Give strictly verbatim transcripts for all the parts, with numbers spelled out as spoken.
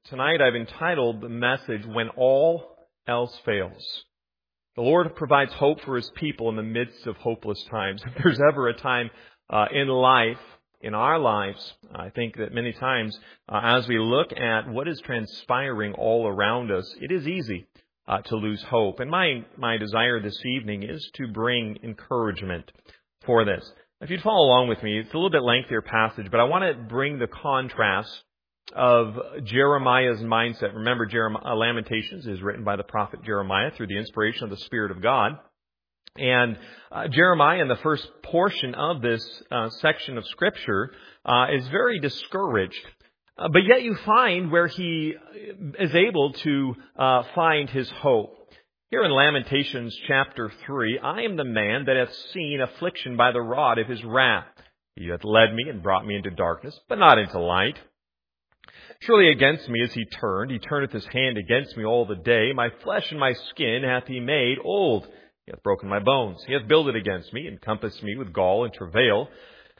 Tonight I've entitled the message, When All Else Fails. The Lord provides hope for His people in the midst of hopeless times. If there's ever a time uh, in life, in our lives, I think that many times uh, as we look at what is transpiring all around us, it is easy uh, to lose hope. And my, my desire this evening is to bring encouragement for this. If you'd follow along with me, it's a little bit lengthier passage, but I want to bring the contrast of Jeremiah's mindset. Remember, Jeremiah, Lamentations is written by the prophet Jeremiah through the inspiration of the Spirit of God. And uh, Jeremiah, in the first portion of this uh, section of Scripture, uh, is very discouraged. Uh, but yet you find where he is able to uh, find his hope. Here in Lamentations chapter three, I am the man that hath seen affliction by the rod of his wrath. He hath led me and brought me into darkness, but not into light. Surely against me is he turned. He turneth his hand against me all the day. My flesh and my skin hath he made old. He hath broken my bones. He hath builded against me, encompassed me with gall and travail.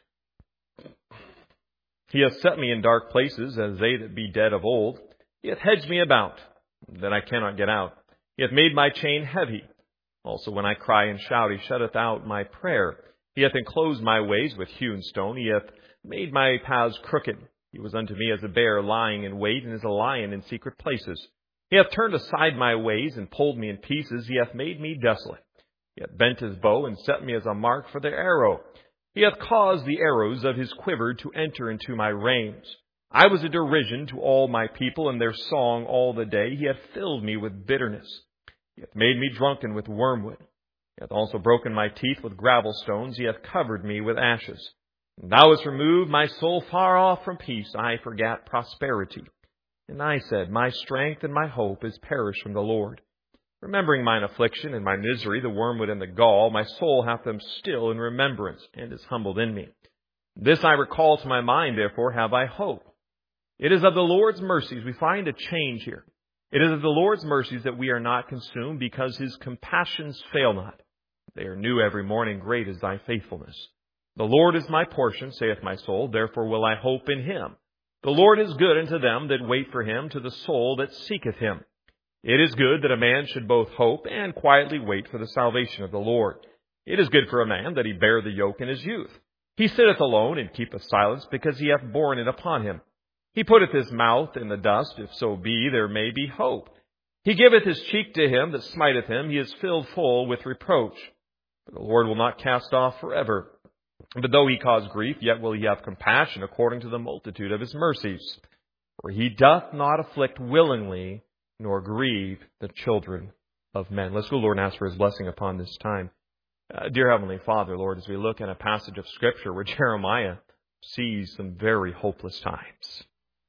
He hath set me in dark places, as they that be dead of old. He hath hedged me about, that I cannot get out. He hath made my chain heavy. Also when I cry and shout, he shutteth out my prayer. He hath enclosed my ways with hewn stone. He hath made my paths crooked. He was unto me as a bear lying in wait, and as a lion in secret places. He hath turned aside my ways, and pulled me in pieces. He hath made me desolate. He hath bent his bow, and set me as a mark for the arrow. He hath caused the arrows of his quiver to enter into my reins. I was a derision to all my people, and their song all the day. He hath filled me with bitterness. He hath made me drunken with wormwood. He hath also broken my teeth with gravel stones. He hath covered me with ashes. And thou hast removed my soul far off from peace. I forgat prosperity. And I said, my strength and my hope is perished from the Lord. Remembering mine affliction and my misery, the wormwood and the gall, my soul hath them still in remembrance, and is humbled in me. This I recall to my mind, therefore have I hope. It is of the Lord's mercies. We find a change here. It is of the Lord's mercies that we are not consumed, because His compassions fail not. They are new every morning. Great is thy faithfulness. The Lord is my portion, saith my soul, therefore will I hope in Him. The Lord is good unto them that wait for Him, to the soul that seeketh Him. It is good that a man should both hope and quietly wait for the salvation of the Lord. It is good for a man that he bear the yoke in his youth. He sitteth alone and keepeth silence, because he hath borne it upon him. He putteth his mouth in the dust, if so be there may be hope. He giveth his cheek to him that smiteth him. He is filled full with reproach. But the Lord will not cast off forever. But though he cause grief, yet will he have compassion according to the multitude of his mercies. For he doth not afflict willingly, nor grieve the children of men. Let's go, Lord, and ask for His blessing upon this time. Uh, dear Heavenly Father, Lord, as we look at a passage of Scripture where Jeremiah sees some very hopeless times.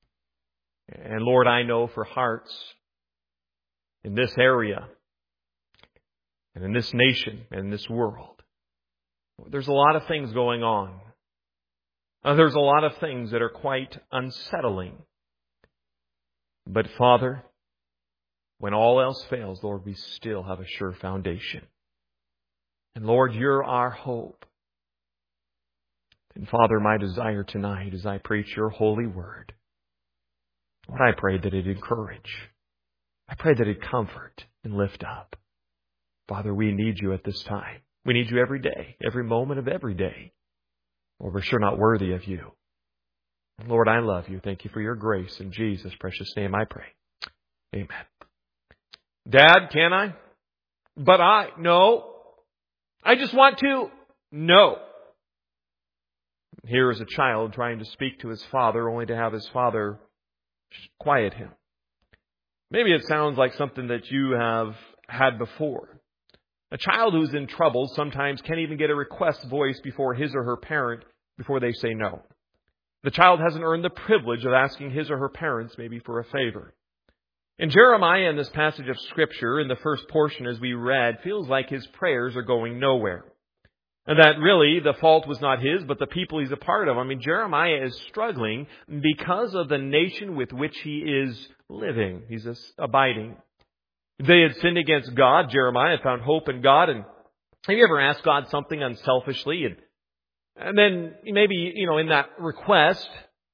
And Lord, I know for hearts in this area and in this nation and in this world, there's a lot of things going on. Uh, there's a lot of things that are quite unsettling. But Father, when all else fails, Lord, we still have a sure foundation. And Lord, You're our hope. And Father, my desire tonight as I preach Your holy word, Lord, I pray that it encourage. I pray that it comfort and lift up. Father, we need You at this time. We need You every day, every moment of every day. Lord, we're sure not worthy of You. And Lord, I love You. Thank You for Your grace. In Jesus' precious name I pray. Amen. Dad, can I? But I, no. I just want to, no. Here is a child trying to speak to his father, only to have his father quiet him. Maybe it sounds like something that you have had before. A child who's in trouble sometimes can't even get a request voiced before his or her parent before they say no. The child hasn't earned the privilege of asking his or her parents maybe for a favor. And Jeremiah, in this passage of Scripture, in the first portion as we read, feels like his prayers are going nowhere. And that really the fault was not his, but the people he's a part of. I mean, Jeremiah is struggling because of the nation with which he is living. He's abiding. They had sinned against God. Jeremiah found hope in God. And have you ever asked God something unselfishly? And, and then maybe, you know, in that request,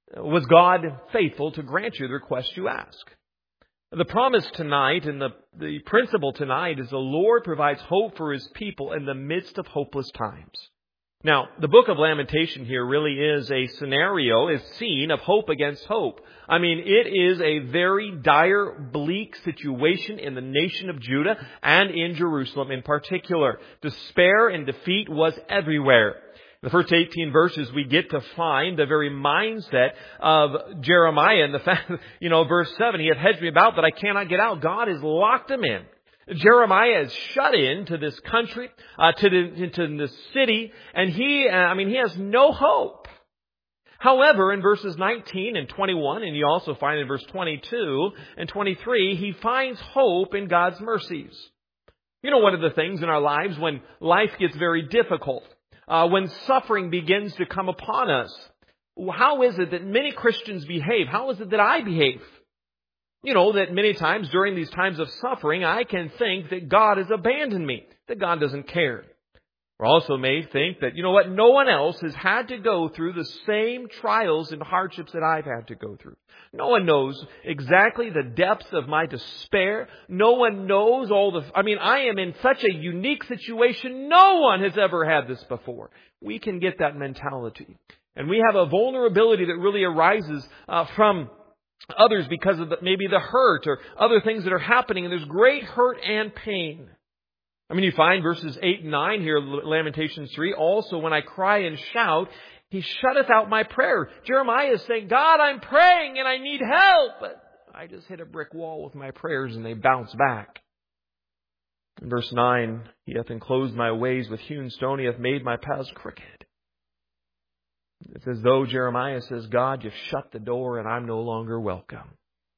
Was God faithful to grant you the request you ask? The promise tonight and the, the principle tonight is the Lord provides hope for His people in the midst of hopeless times. Now, the book of Lamentation here really is a scenario, a scene of hope against hope. I mean, it is a very dire, bleak situation in the nation of Judah and in Jerusalem in particular. Despair and defeat was everywhere. In the first eighteen verses, we get to find the very mindset of Jeremiah. And the fact, you know, verse seven, He hath hedged me about that I cannot get out. God has locked him in. Jeremiah is shut in to this country, uh, to the, to this city, and he, uh, I mean, he has no hope. However, in verses nineteen and twenty-one, and you also find in verse twenty-two and twenty-three, he finds hope in God's mercies. You know, one of the things in our lives when life gets very difficult, uh, when suffering begins to come upon us, how is it that many Christians behave? How is it that I behave? You know, that many times during these times of suffering, I can think that God has abandoned me, that God doesn't care. We also may think that, you know what, no one else has had to go through the same trials and hardships that I've had to go through. No one knows exactly the depths of my despair. No one knows all the, I mean, I am in such a unique situation. No one has ever had this before. We can get that mentality. And we have a vulnerability that really arises uh, from others because of the, maybe the hurt or other things that are happening. And there's great hurt and pain. I mean, you find verses eight and nine here, Lamentations three. Also, when I cry and shout, He shutteth out my prayer. Jeremiah is saying, God, I'm praying and I need help. But I just hit a brick wall with my prayers and they bounce back. In verse nine, He hath enclosed my ways with hewn stone. He hath made my paths crooked. It's as though Jeremiah says, God, you've shut the door and I'm no longer welcome.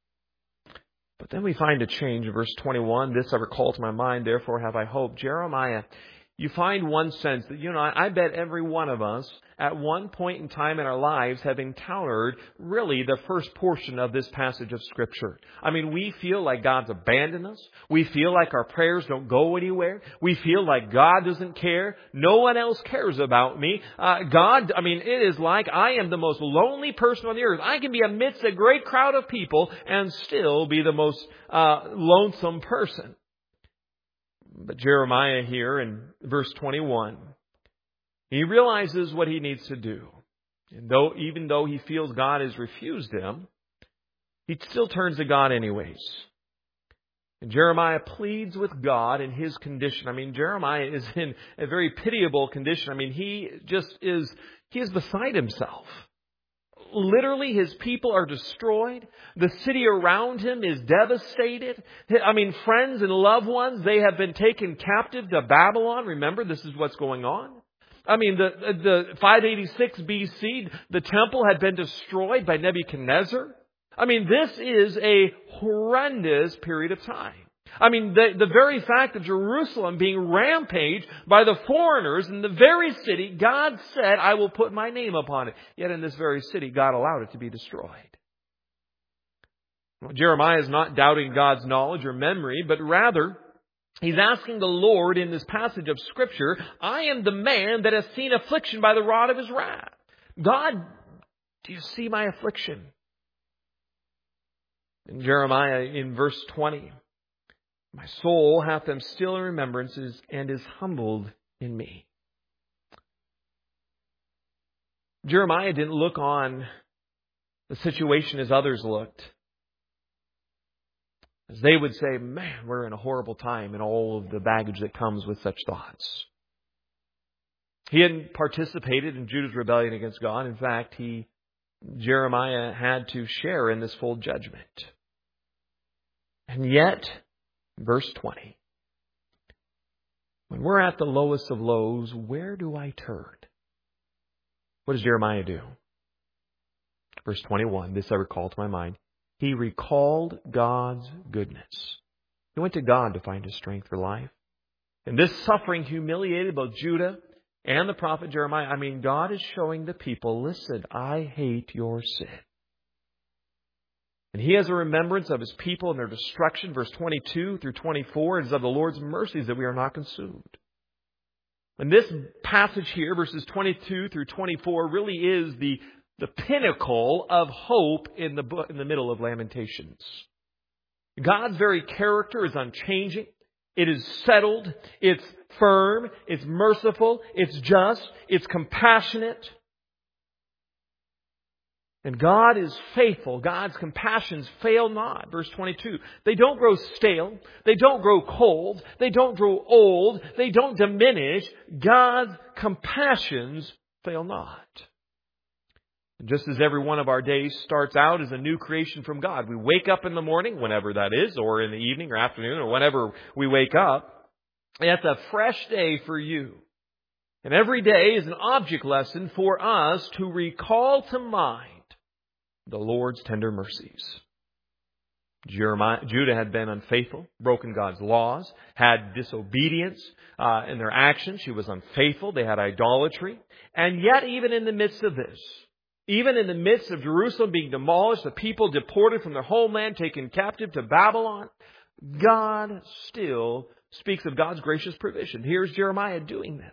But then we find a change in verse twenty-one. This I recall to my mind, therefore have I hope. Jeremiah, you find one sense that, you know, I bet every one of us at one point in time in our lives have encountered really the first portion of this passage of Scripture. I mean, we feel like God's abandoned us. We feel like our prayers don't go anywhere. We feel like God doesn't care. No one else cares about me. Uh, God, I mean, it is like I am the most lonely person on the earth. I can be amidst a great crowd of people and still be the most uh, lonesome person. But Jeremiah here in verse twenty-one, he realizes what he needs to do. And though, even though he feels God has refused him, he still turns to God anyways. And Jeremiah pleads with God in his condition. I mean, Jeremiah is in a very pitiable condition. I mean, he just is, he is beside himself. Literally, his people are destroyed. The city around him is devastated. I mean, friends and loved ones, they have been taken captive to Babylon. Remember, this is what's going on. I mean, the, the five eighty-six B C, the temple had been destroyed by Nebuchadnezzar. I mean, this is a horrendous period of time. I mean, the, the very fact of Jerusalem being rampaged by the foreigners in the very city, God said, I will put my name upon it. Yet in this very city, God allowed it to be destroyed. Well, Jeremiah is not doubting God's knowledge or memory, but rather, he's asking the Lord in this passage of Scripture, I am the man that has seen affliction by the rod of His wrath. God, do you see my affliction? In Jeremiah, in verse twenty, my soul hath them still in remembrances and is humbled in me. Jeremiah didn't look on the situation as others looked. As they would say, man, we're in a horrible time, and all of the baggage that comes with such thoughts. He hadn't participated in Judah's rebellion against God. In fact, he, Jeremiah had to share in this full judgment. And yet, verse twenty, when we're at the lowest of lows, where do I turn? What does Jeremiah do? Verse twenty-one, this I recall to my mind. He recalled God's goodness. He went to God to find his strength for life. And this suffering humiliated both Judah and the prophet Jeremiah. I mean, God is showing the people, listen, I hate your sin. And He has a remembrance of His people and their destruction. Verse twenty-two through twenty-four, it is of the Lord's mercies that we are not consumed. And this passage here, verses twenty-two through twenty-four, really is the, the pinnacle of hope in the book, in the middle of Lamentations. God's very character is unchanging. It is settled. It's firm. It's merciful. It's just. It's compassionate. And God is faithful. God's compassions fail not. Verse twenty-two. They don't grow stale. They don't grow cold. They don't grow old. They don't diminish. God's compassions fail not. And just as every one of our days starts out as a new creation from God. We wake up in the morning, whenever that is, or in the evening or afternoon, or whenever we wake up. It's a fresh day for you. And every day is an object lesson for us to recall to mind the Lord's tender mercies. Jeremiah, Judah had been unfaithful, broken God's laws, had disobedience uh, in their actions. She was unfaithful. They had idolatry. And yet, even in the midst of this, even in the midst of Jerusalem being demolished, the people deported from their homeland, taken captive to Babylon, God still speaks of God's gracious provision. Here's Jeremiah doing this.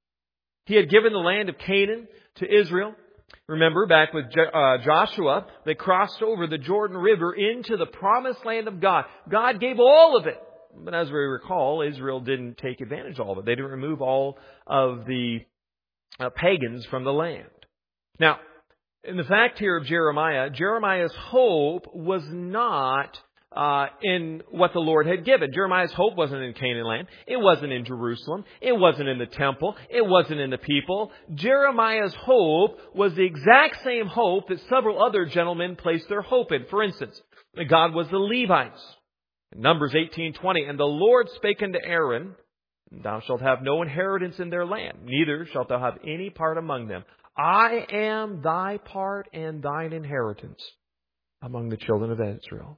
He had given the land of Canaan to Israel. Remember, back with uh, Joshua, they crossed over the Jordan River into the promised land of God. God gave all of it. But as we recall, Israel didn't take advantage of all of it. They didn't remove all of the uh, pagans from the land. Now, in the fact here of Jeremiah, Jeremiah's hope was not uh, in what the Lord had given. Jeremiah's hope wasn't in Canaan land. It wasn't in Jerusalem. It wasn't in the temple. It wasn't in the people. Jeremiah's hope was the exact same hope that several other gentlemen placed their hope in. For instance, God was the Levites. Numbers eighteen twenty, and the Lord spake unto Aaron, thou shalt have no inheritance in their land, neither shalt thou have any part among them. I am thy part and thine inheritance among the children of Israel.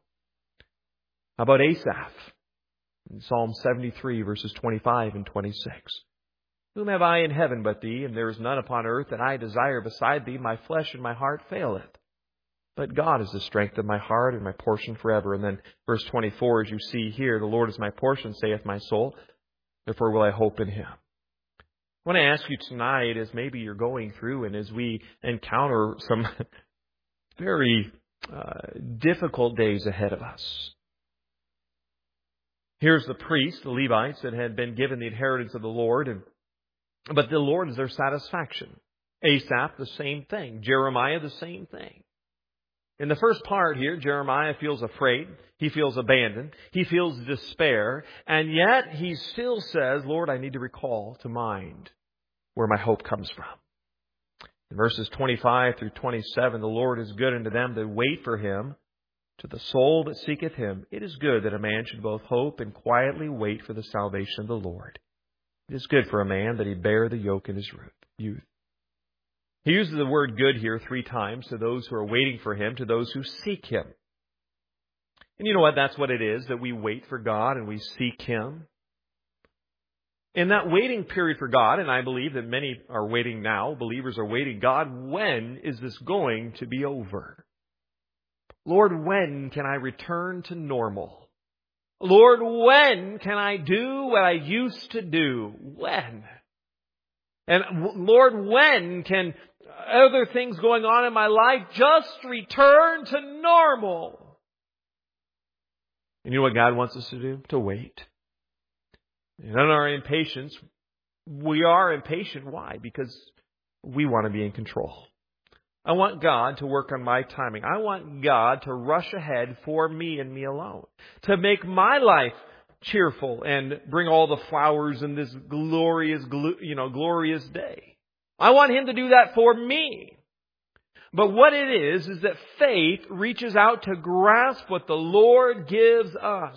How about Asaph? In Psalm seventy-three, verses twenty-five and twenty-six. Whom have I in heaven but thee? And there is none upon earth that I desire beside thee. My flesh and my heart faileth. But God is the strength of my heart and my portion forever. And then verse twenty-four, as you see here, the Lord is my portion, saith my soul. Therefore will I hope in Him. I want to ask you tonight, as maybe you're going through and as we encounter some very uh, difficult days ahead of us. Here's the priests, the Levites, that had been given the inheritance of the Lord, and, but the Lord is their satisfaction. Asaph, the same thing. Jeremiah, the same thing. In the first part here, Jeremiah feels afraid. He feels abandoned. He feels despair. And yet he still says, Lord, I need to recall to mind where my hope comes from. In verses twenty-five through twenty-seven, the Lord is good unto them that wait for Him, to the soul that seeketh Him. It is good that a man should both hope and quietly wait for the salvation of the Lord. It is good for a man that he bear the yoke in his youth. He uses the word good here three times to those who are waiting for Him, to those who seek Him. And you know what? That's what it is, that we wait for God and we seek Him. In that waiting period for God, and I believe that many are waiting now, believers are waiting, God, when is this going to be over? Lord, when can I return to normal? Lord, when can I do what I used to do? When? And Lord, when can other things going on in my life just return to normal? And you know what God wants us to do? To wait. And in our impatience, we are impatient. Why? Because we want to be in control. I want God to work on my timing. I want God to rush ahead for me and me alone. To make my life cheerful and bring all the flowers in this glorious, you know, glorious day. I want Him to do that for me. But what it is, is that faith reaches out to grasp what the Lord gives us,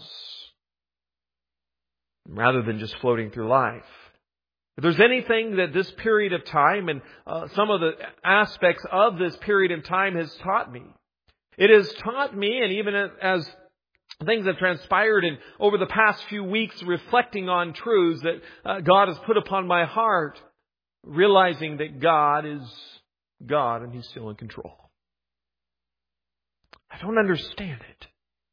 rather than just floating through life. If there's anything that this period of time and uh, some of the aspects of this period of time has taught me, it has taught me, and even as things have transpired and over the past few weeks reflecting on truths that uh, God has put upon my heart, realizing that God is God and He's still in control. I don't understand it.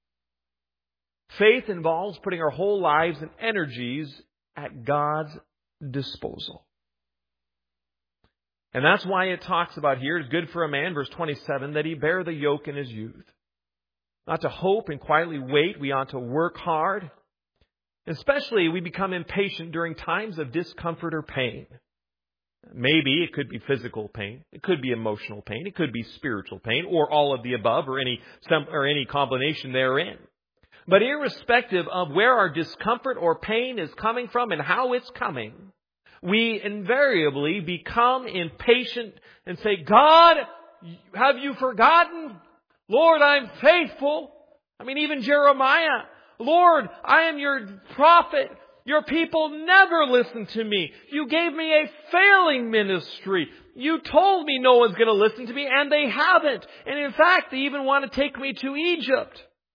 Faith involves putting our whole lives and energies at God's disposal. And that's why it talks about here, it's good for a man, verse twenty-seven, that he bear the yoke in his youth. Not to hope and quietly wait, we ought to work hard. Especially, we become impatient during times of discomfort or pain. Maybe it could be physical pain, it could be emotional pain, it could be spiritual pain, or all of the above, or any some, or any combination therein. But irrespective of where our discomfort or pain is coming from and how it's coming, we invariably become impatient and say, God, have you forgotten? Lord, I'm faithful. I mean, even Jeremiah, Lord, I am your prophet. Your people never listen to me. You gave me a failing ministry. You told me no one's going to listen to me, and they haven't. And in fact, they even want to take me to Egypt.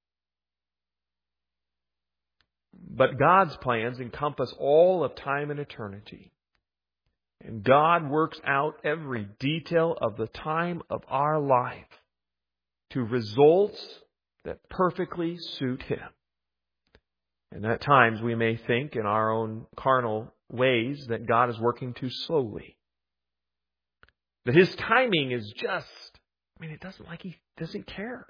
But God's plans encompass all of time and eternity. And God works out every detail of the time of our life to results that perfectly suit Him. And at times we may think in our own carnal ways that God is working too slowly. That His timing is just, I mean, it doesn't like He doesn't care.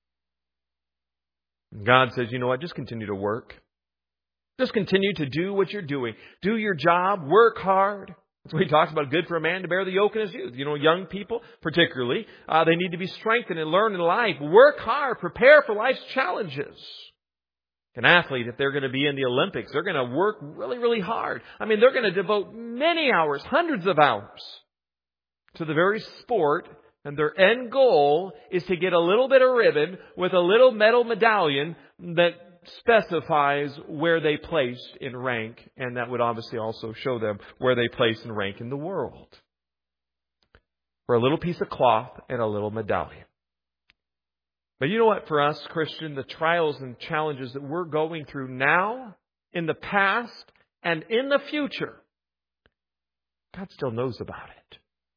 And God says, you know what, just continue to work. Just continue to do what you're doing. Do your job, work hard. That's what He talks about, good for a man to bear the yoke in his youth. You know, young people particularly, uh, they need to be strengthened and learn in life. Work hard, prepare for life's challenges. An athlete, if they're going to be in the Olympics, they're going to work really, really hard. I mean, they're going to devote many hours, hundreds of hours to the very sport. And their end goal is to get a little bit of ribbon with a little metal medallion that specifies where they placed in rank. And that would obviously also show them where they place in rank in the world. For a little piece of cloth and a little medallion. But you know what, for us, Christian, the trials and challenges that we're going through now, in the past, and in the future, God still knows about it.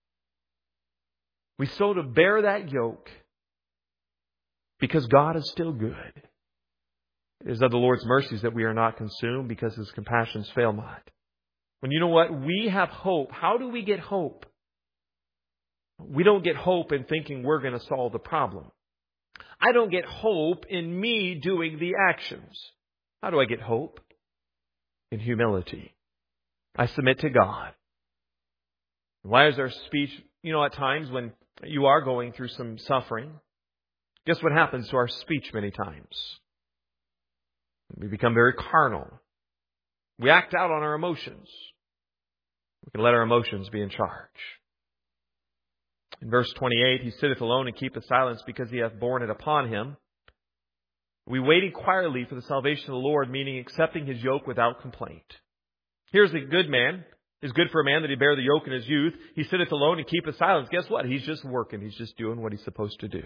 We still to bear that yoke because God is still good. It is of the Lord's mercies that we are not consumed because His compassions fail not. When you know what, we have hope. How do we get hope? We don't get hope in thinking we're going to solve the problem. I don't get hope in me doing the actions. How do I get hope? In humility. I submit to God. Why is our speech, you know, at times when you are going through some suffering, guess what happens to our speech many times? We become very carnal. We act out on our emotions. We can let our emotions be in charge. In verse twenty-eight, He sitteth alone and keepeth silence because He hath borne it upon Him. We waited quietly for the salvation of the Lord, meaning accepting His yoke without complaint. Here's a good man. It's good for a man that he bear the yoke in his youth. He sitteth alone and keepeth silence. Guess what? He's just working. He's just doing what he's supposed to do.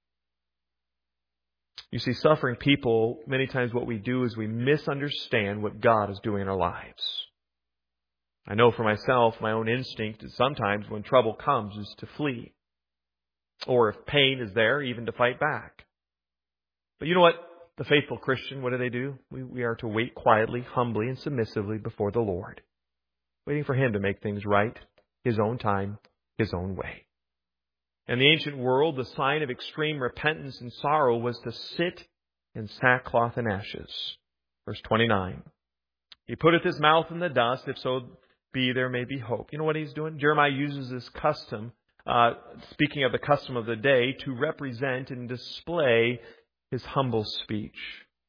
You see, suffering people, many times what we do is we misunderstand what God is doing in our lives. I know for myself, my own instinct is sometimes when trouble comes is to flee. Or if pain is there, even to fight back. But you know what? The faithful Christian, what do they do? We, we are to wait quietly, humbly, and submissively before the Lord. Waiting for Him to make things right, His own time, His own way. In the ancient world, the sign of extreme repentance and sorrow was to sit in sackcloth and ashes. Verse twenty-nine. He putteth his mouth in the dust, if so be there may be hope. You know what he's doing? Jeremiah uses this custom, uh, speaking of the custom of the day, to represent and display his humble speech.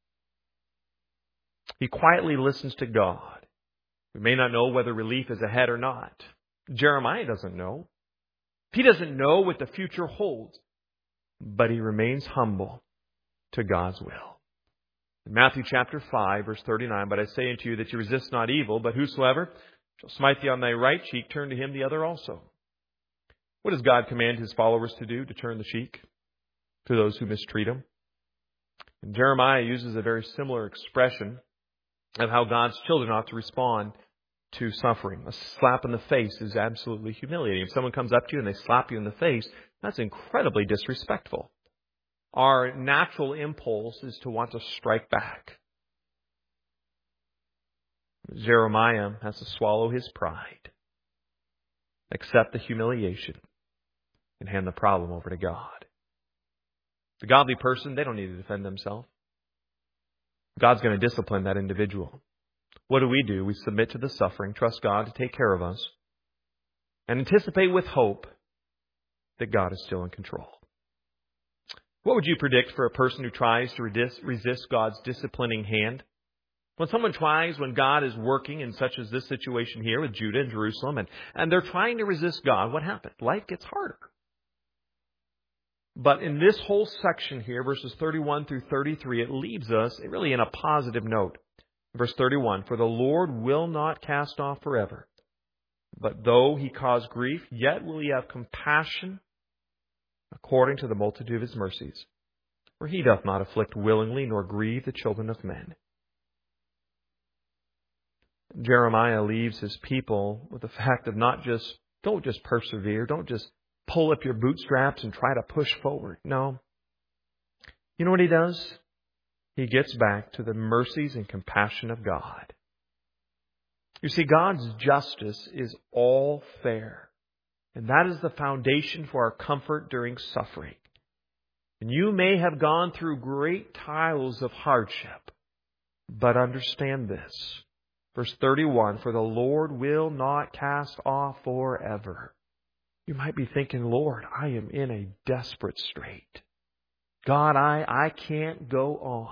He quietly listens to God. We may not know whether relief is ahead or not. Jeremiah doesn't know. He doesn't know what the future holds. But he remains humble to God's will. In Matthew chapter five, verse thirty-nine, but I say unto you that you resist not evil, but whosoever shall smite thee on thy right cheek, turn to him the other also. What does God command His followers to do? To turn the cheek to those who mistreat Him. And Jeremiah uses a very similar expression of how God's children ought to respond to suffering. A slap in the face is absolutely humiliating. If someone comes up to you and they slap you in the face, that's incredibly disrespectful. Our natural impulse is to want to strike back. Jeremiah has to swallow his pride. accept the humiliation, and hand the problem over to God. The godly person, they don't need to defend themselves. God's going to discipline that individual. What do we do? We submit to the suffering, trust God to take care of us, and anticipate with hope that God is still in control. What would you predict for a person who tries to resist God's disciplining hand? When someone tries, when God is working in such as this situation here with Judah and Jerusalem, and, and they're trying to resist God, what happens? Life gets harder. But in this whole section here, verses thirty-one through thirty-three, it leaves us really in a positive note. Verse thirty-one, for the Lord will not cast off forever, but though he cause grief, yet will he have compassion according to the multitude of his mercies. For he doth not afflict willingly, nor grieve the children of men. Jeremiah leaves his people with the fact of not just, don't just persevere, don't just pull up your bootstraps and try to push forward. No. You know what he does? He gets back to the mercies and compassion of God. You see, God's justice is all fair. And that is the foundation for our comfort during suffering. And you may have gone through great trials of hardship, but understand this. Verse thirty-one, for the Lord will not cast off forever. You might be thinking, Lord, I am in a desperate strait. God, I, I can't go on.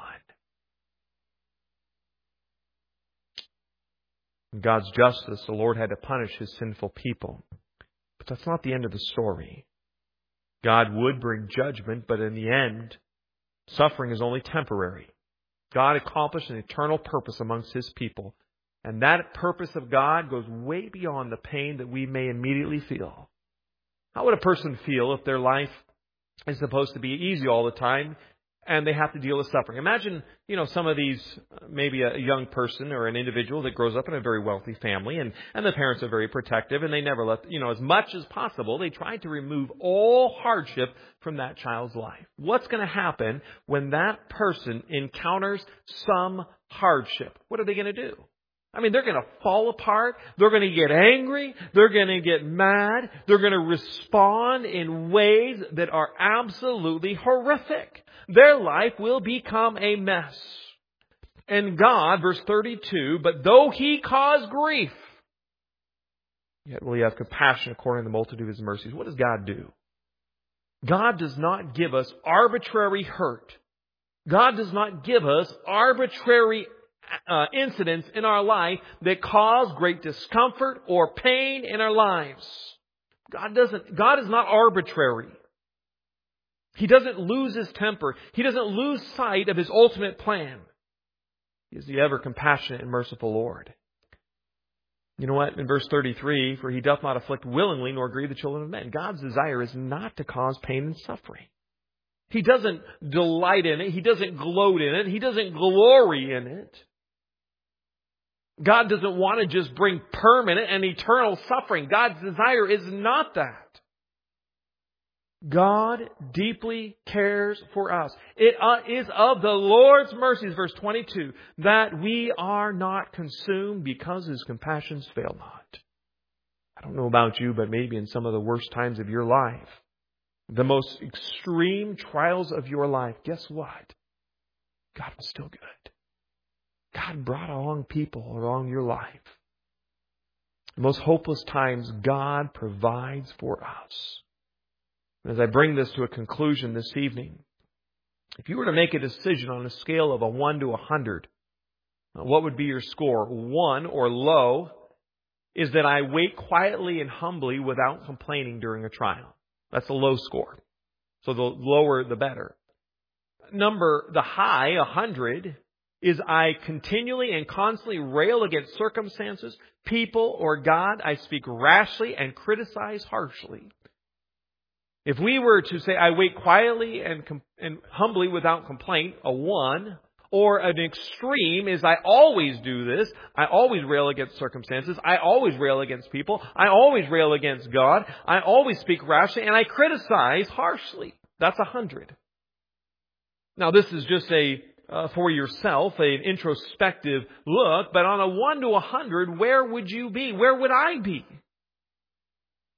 In God's justice, the Lord had to punish His sinful people. But that's not the end of the story. God would bring judgment, but in the end, suffering is only temporary. God accomplished an eternal purpose amongst His people. And that purpose of God goes way beyond the pain that we may immediately feel. How would a person feel if their life is supposed to be easy all the time and they have to deal with suffering? Imagine, you know, some of these, maybe a young person or an individual that grows up in a very wealthy family and, and the parents are very protective and they never let, you know, as much as possible, they try to remove all hardship from that child's life. What's going to happen when that person encounters some hardship? What are they going to do? I mean, they're going to fall apart. They're going to get angry. They're going to get mad. They're going to respond in ways that are absolutely horrific. Their life will become a mess. And God, verse thirty-two, but though He cause grief, yet will He have compassion according to the multitude of His mercies. What does God do? God does not give us arbitrary hurt. God does not give us arbitrary Uh, incidents in our life that cause great discomfort or pain in our lives. God doesn't, God is not arbitrary. He doesn't lose His temper. He doesn't lose sight of His ultimate plan. He is the ever compassionate and merciful Lord. You know what? In verse thirty-three, for He doth not afflict willingly nor grieve the children of men. God's desire is not to cause pain and suffering. He doesn't delight in it. He doesn't gloat in it. He doesn't glory in it. God doesn't want to just bring permanent and eternal suffering. God's desire is not that. God deeply cares for us. It is of the Lord's mercies, verse twenty-two, that we are not consumed because His compassions fail not. I don't know about you, but maybe in some of the worst times of your life, the most extreme trials of your life, guess what? God was still good. God brought along people along your life. In most hopeless times, God provides for us. As I bring this to a conclusion this evening, if you were to make a decision on a scale of a one to a hundred, what would be your score? One, or low, is that I wait quietly and humbly without complaining during a trial. That's a low score. So the lower, the better. Number, the high, a hundred, is I continually and constantly rail against circumstances, people, or God. I speak rashly and criticize harshly. If we were to say, I wait quietly and, com- and humbly without complaint, a one, or an extreme is I always do this. I always rail against circumstances. I always rail against people. I always rail against God. I always speak rashly and I criticize harshly. That's a hundred. Now this is just a, uh, for yourself, an introspective look, but on a one to a hundred, where would you be? Where would I be?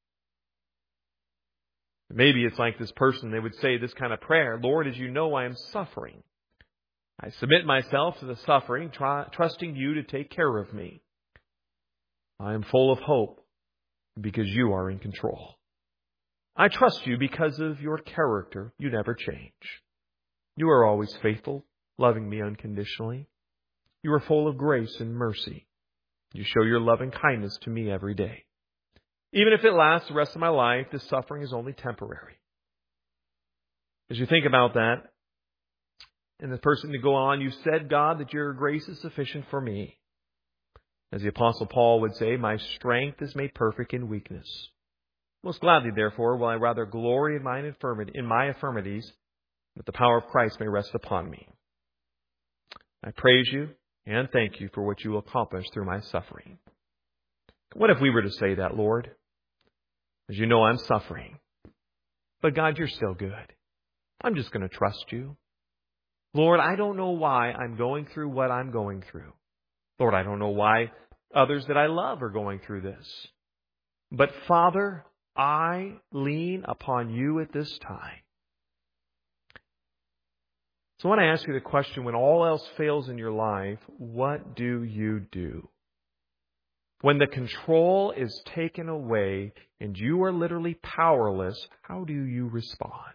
Maybe it's like this person, they would say this kind of prayer, Lord, as you know, I am suffering. I submit myself to the suffering, try, trusting you to take care of me. I am full of hope because you are in control. I trust you because of your character. You never change. You are always faithful, loving me unconditionally. You are full of grace and mercy. You show your loving kindness to me every day. Even if it lasts the rest of my life, this suffering is only temporary. As you think about that, and the person to go on, you said, God, that your grace is sufficient for me. As the Apostle Paul would say, my strength is made perfect in weakness. Most gladly, therefore, will I rather glory in my infirmity, in my infirmities, that the power of Christ may rest upon me. I praise you and thank you for what you will accomplish through my suffering. What if we were to say that, Lord? As you know, I'm suffering. But God, you're still good. I'm just going to trust you. Lord, I don't know why I'm going through what I'm going through. Lord, I don't know why others that I love are going through this. But Father, I lean upon you at this time. So I want to ask you the question, when all else fails in your life, what do you do? When the control is taken away and you are literally powerless, how do you respond?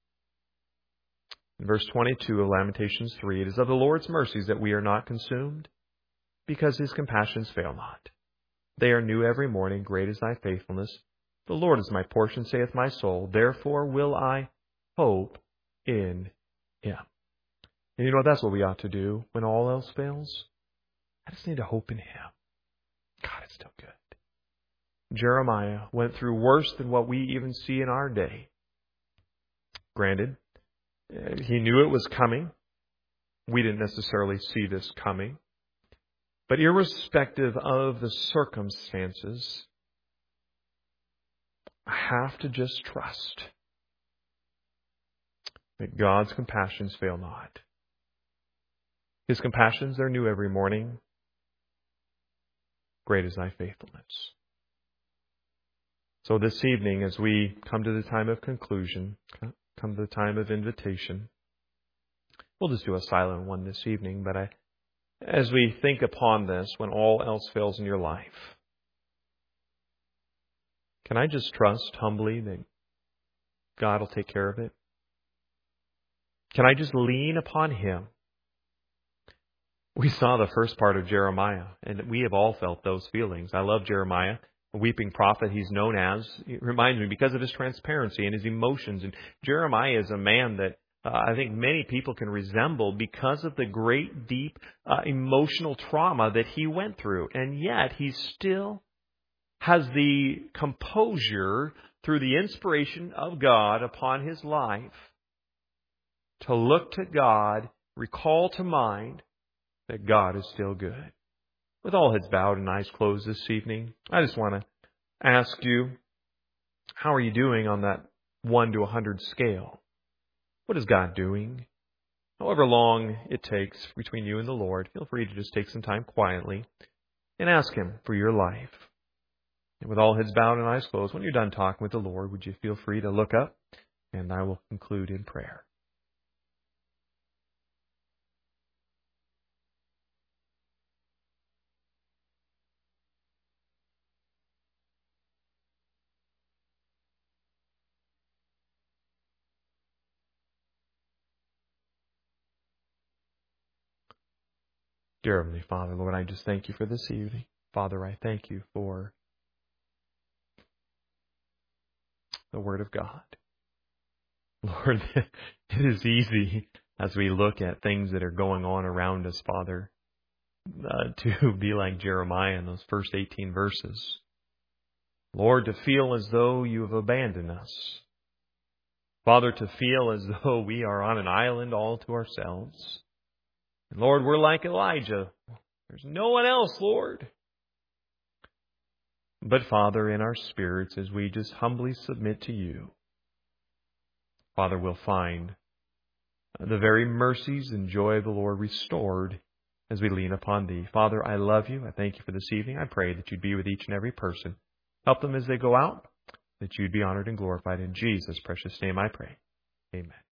In verse twenty-two of Lamentations three, it is of the Lord's mercies that we are not consumed, because his compassions fail not. They are new every morning, great is thy faithfulness. The Lord is my portion, saith my soul, therefore will I hope in him. And you know what? That's what we ought to do when all else fails. I just need to hope in him. God is still good. Jeremiah went through worse than what we even see in our day. Granted, he knew it was coming. We didn't necessarily see this coming. But irrespective of the circumstances, I have to just trust that God's compassions fail not. His compassions, they're new every morning. Great is thy faithfulness. So this evening, as we come to the time of conclusion, come to the time of invitation, we'll just do a silent one this evening, but I, as we think upon this, when all else fails in your life, can I just trust humbly that God will take care of it? Can I just lean upon him? We saw the first part of Jeremiah, and we have all felt those feelings. I love Jeremiah, a weeping prophet he's known as. It reminds me because of his transparency and his emotions. And Jeremiah is a man that uh, I think many people can resemble because of the great, deep uh, emotional trauma that he went through. And yet he still has the composure through the inspiration of God upon his life to look to God, recall to mind that God is still good. With all heads bowed and eyes closed this evening, I just want to ask you, how are you doing on that one to a hundred scale? What is God doing? However long it takes between you and the Lord, feel free to just take some time quietly and ask him for your life. And with all heads bowed and eyes closed, when you're done talking with the Lord, would you feel free to look up, and I will conclude in prayer. Dear Heavenly Father, Lord, I just thank you for this evening. Father, I thank you for the Word of God. Lord, it is easy as we look at things that are going on around us, Father, uh, to be like Jeremiah in those first eighteen verses. Lord, to feel as though you have abandoned us. Father, to feel as though we are on an island all to ourselves. And Lord, we're like Elijah. There's no one else, Lord. But Father, in our spirits, as we just humbly submit to you, Father, we'll find the very mercies and joy of the Lord restored as we lean upon thee. Father, I love you. I thank you for this evening. I pray that you'd be with each and every person. Help them as they go out. that you'd be honored and glorified. In Jesus' precious name I pray. Amen.